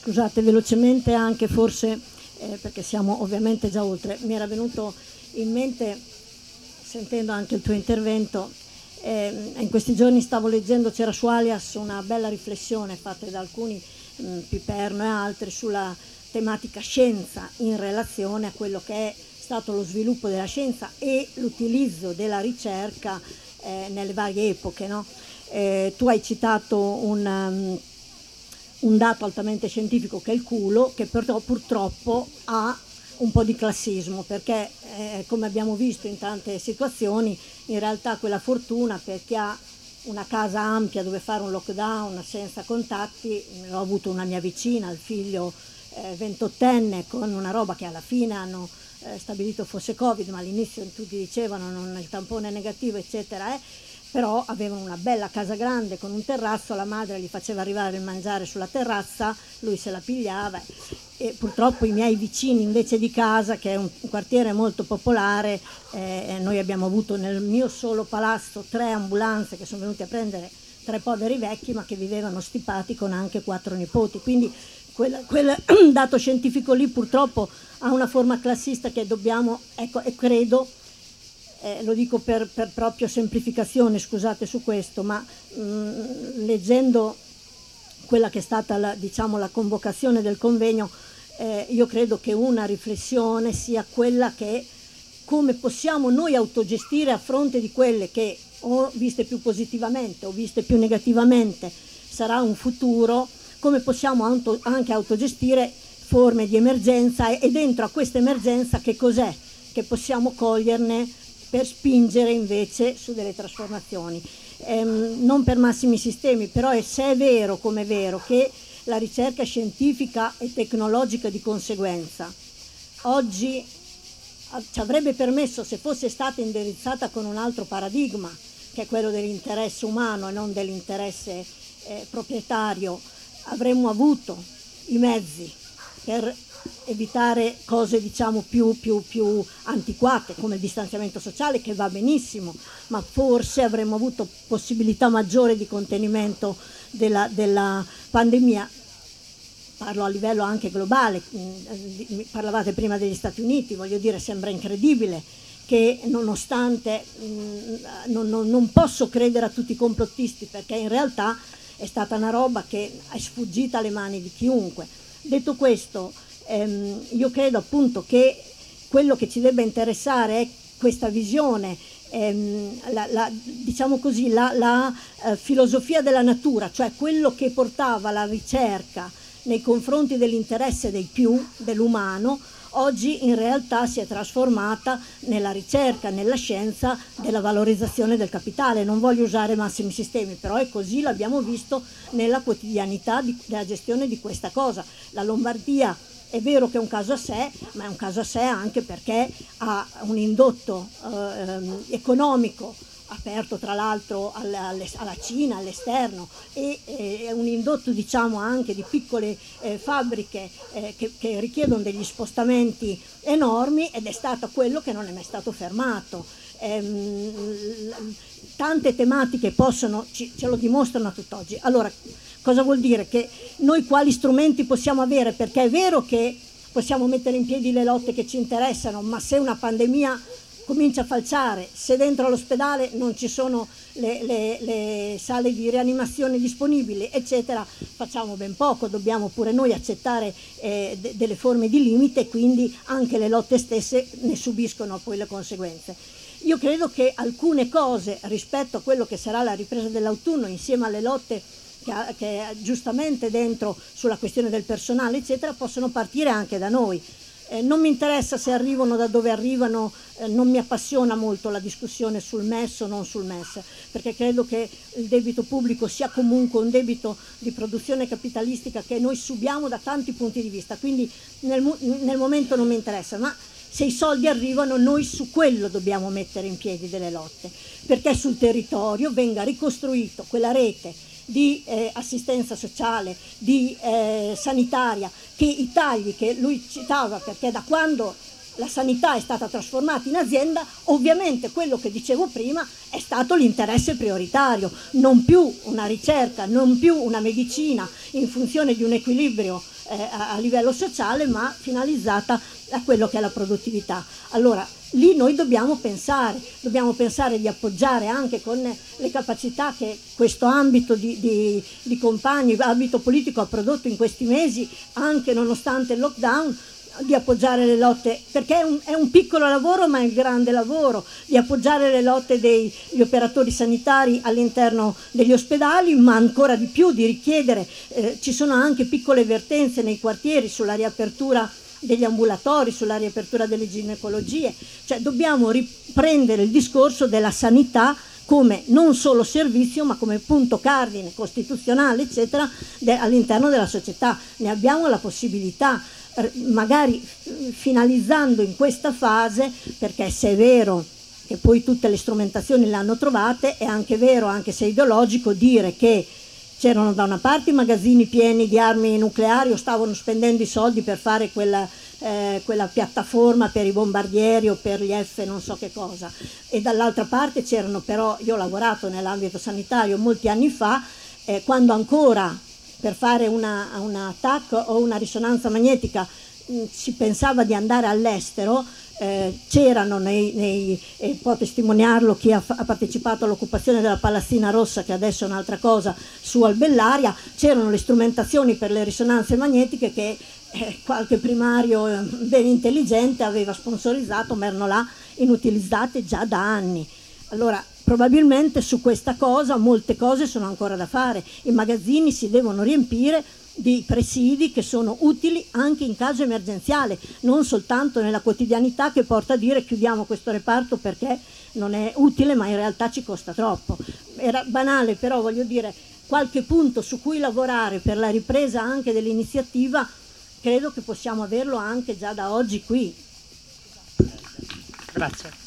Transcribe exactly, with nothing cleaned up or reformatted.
scusate, velocemente anche forse, eh, perché siamo ovviamente già oltre, mi era venuto in mente, sentendo anche il tuo intervento, eh, in questi giorni stavo leggendo, c'era su Alias una bella riflessione fatta da alcuni, mh, Piperno e altri, sulla tematica scienza in relazione a quello che è stato lo sviluppo della scienza e l'utilizzo della ricerca eh, nelle varie epoche, no? Eh, tu hai citato un, um, un dato altamente scientifico che è il culo, che però purtroppo ha un po' di classismo, perché eh, come abbiamo visto in tante situazioni, in realtà quella fortuna per chi ha una casa ampia dove fare un lockdown senza contatti, l'ho avuto una mia vicina, il figlio eh, ventottenne, con una roba che alla fine hanno eh, stabilito fosse Covid, ma all'inizio tutti dicevano non il tampone è negativo, eccetera, eh, però avevano una bella casa grande con un terrazzo, la madre gli faceva arrivare il mangiare sulla terrazza, lui se la pigliava, e purtroppo i miei vicini invece di casa, che è un, un quartiere molto popolare, eh, noi abbiamo avuto nel mio solo palazzo tre ambulanze che sono venute a prendere tre poveri vecchi, ma che vivevano stipati con anche quattro nipoti, quindi quel, quel dato scientifico lì purtroppo ha una forma classista che dobbiamo, ecco, e credo, Eh, lo dico per, per proprio semplificazione, scusate su questo, ma mh, leggendo quella che è stata la, diciamo, la convocazione del convegno, eh, io credo che una riflessione sia quella che come possiamo noi autogestire a fronte di quelle che o viste più positivamente o viste più negativamente sarà un futuro, come possiamo auto, anche autogestire forme di emergenza e, e dentro a questa emergenza che cos'è che possiamo coglierne per spingere invece su delle trasformazioni. Ehm, non per massimi sistemi, però è, se è vero come è vero che la ricerca scientifica e tecnologica di conseguenza oggi ci avrebbe permesso, se fosse stata indirizzata con un altro paradigma, che è quello dell'interesse umano e non dell'interesse eh, proprietario, avremmo avuto i mezzi per evitare cose diciamo più, più, più antiquate come il distanziamento sociale, che va benissimo, ma forse avremmo avuto possibilità maggiore di contenimento della, della pandemia. Parlo a livello anche globale, parlavate prima degli Stati Uniti, voglio dire, sembra incredibile che nonostante, non, non, non posso credere a tutti i complottisti, perché in realtà è stata una roba che è sfuggita alle mani di chiunque. Detto questo, Ehm, io credo appunto che quello che ci debba interessare è questa visione, ehm, la, la, diciamo così, la, la eh, filosofia della natura, cioè quello che portava la ricerca nei confronti dell'interesse dei più, dell'umano, oggi in realtà si è trasformata nella ricerca, nella scienza della valorizzazione del capitale. Non voglio usare massimi sistemi, però è così, l'abbiamo visto nella quotidianità di, della gestione di questa cosa. La Lombardia è vero che è un caso a sé, ma è un caso a sé anche perché ha un indotto eh, economico aperto tra l'altro alla, alla Cina, all'esterno, e eh, un indotto diciamo anche di piccole eh, fabbriche eh, che, che richiedono degli spostamenti enormi, ed è stato quello che non è mai stato fermato. Ehm, tante tematiche possono, ci, ce lo dimostrano a tutt'oggi. Allora, cosa vuol dire? Che noi quali strumenti possiamo avere? Perché è vero che possiamo mettere in piedi le lotte che ci interessano, ma se una pandemia comincia a falciare, se dentro all'ospedale non ci sono le, le, le sale di rianimazione disponibili, eccetera, facciamo ben poco. Dobbiamo pure noi accettare eh, de, delle forme di limite, e quindi anche le lotte stesse ne subiscono poi le conseguenze. Io credo che alcune cose rispetto a quello che sarà la ripresa dell'autunno, insieme alle lotte che, che giustamente dentro sulla questione del personale, eccetera, possono partire anche da noi. Eh, non mi interessa se arrivano da dove arrivano, eh, non mi appassiona molto la discussione sul M E S o non sul M E S, perché credo che il debito pubblico sia comunque un debito di produzione capitalistica che noi subiamo da tanti punti di vista, quindi nel, nel momento non mi interessa, ma se i soldi arrivano noi su quello dobbiamo mettere in piedi delle lotte, perché sul territorio venga ricostruito quella rete di eh, assistenza sociale, di eh, sanitaria, che i tagli che lui citava, perché da quando la sanità è stata trasformata in azienda, ovviamente quello che dicevo prima è stato l'interesse prioritario, non più una ricerca, non più una medicina in funzione di un equilibrio eh, a, a livello sociale, ma finalizzata a quello che è la produttività. Allora, lì noi dobbiamo pensare, dobbiamo pensare di appoggiare anche con le capacità che questo ambito di, di, di compagni, ambito politico ha prodotto in questi mesi, anche nonostante il lockdown, di appoggiare le lotte, perché è un, è un piccolo lavoro ma è un grande lavoro, di appoggiare le lotte degli operatori sanitari all'interno degli ospedali, ma ancora di più di richiedere, eh, ci sono anche piccole vertenze nei quartieri sulla riapertura degli ambulatori, sulla riapertura delle ginecologie, cioè dobbiamo riprendere il discorso della sanità come non solo servizio ma come punto cardine costituzionale eccetera all'interno della società. Ne abbiamo la possibilità, magari finalizzando in questa fase, perché se è vero che poi tutte le strumentazioni le hanno trovate, è anche vero, anche se ideologico, dire che c'erano da una parte i magazzini pieni di armi nucleari o stavano spendendo i soldi per fare quella, eh, quella piattaforma per i bombardieri o per gli F non so che cosa, e dall'altra parte c'erano, però io ho lavorato nell'ambito sanitario molti anni fa, eh, quando ancora per fare una, una T A C o una risonanza magnetica mh, si pensava di andare all'estero, eh, c'erano nei, nei e può testimoniarlo chi ha, ha partecipato all'occupazione della Palazzina Rossa, che adesso è un'altra cosa, su Albellaria, c'erano le strumentazioni per le risonanze magnetiche che eh, qualche primario eh, ben intelligente aveva sponsorizzato, ma erano là inutilizzate già da anni. Allora, probabilmente su questa cosa molte cose sono ancora da fare, i magazzini si devono riempire di presidi che sono utili anche in caso emergenziale, non soltanto nella quotidianità che porta a dire chiudiamo questo reparto perché non è utile ma in realtà ci costa troppo. Era banale, però voglio dire, qualche punto su cui lavorare per la ripresa anche dell'iniziativa credo che possiamo averlo anche già da oggi qui. Grazie.